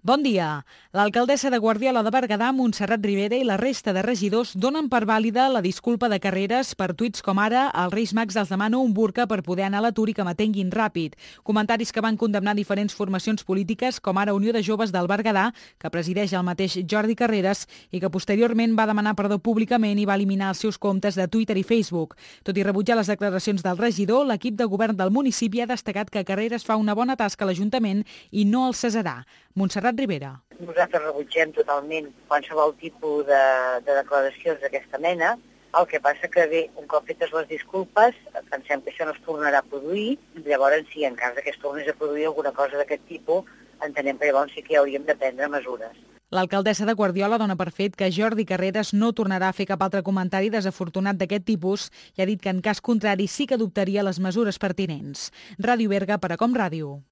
Bon dia. L'alcaldessa de Guardiola de Berguedà, Montserrat Ribera, i la resta de regidors donen per vàlida la disculpa de Carreras per tuits com ara "Els Reis Mags els demano un burca per poder anar a l'atur i que m'atenguin ràpid". Comentaris que van condemnar diferents formacions polítiques, com ara Unió de Joves del Berguedà, que presideix el mateix Jordi Carreras i que posteriorment va demanar perdó públicament i va eliminar els seus comptes de Twitter i Facebook. Tot i rebutjar les declaracions del regidor, l'equip de govern del municipi ha destacat que Carreras fa una bona tasca a l'Ajuntament i no el cessarà. Montserrat Ribera. Nosaltres rebutgem totalment qualsevol tipus de declaracions d'aquesta mena. El que passa que bé, un cop fetes les disculpes, pensem que això no es tornarà a produir, llavors sí, en cas que es tornés a produir alguna cosa d'aquest tipus, entenem que llavors sí que hi hauríem de prendre mesures. L'alcaldessa de Guardiola dona per fet que Jordi Carreras no tornarà a fer cap altre comentari desafortunat d'aquest tipus i ha dit que en cas contrari sí que adoptaria les mesures pertinents. Ràdio Berga per a Com Ràdio.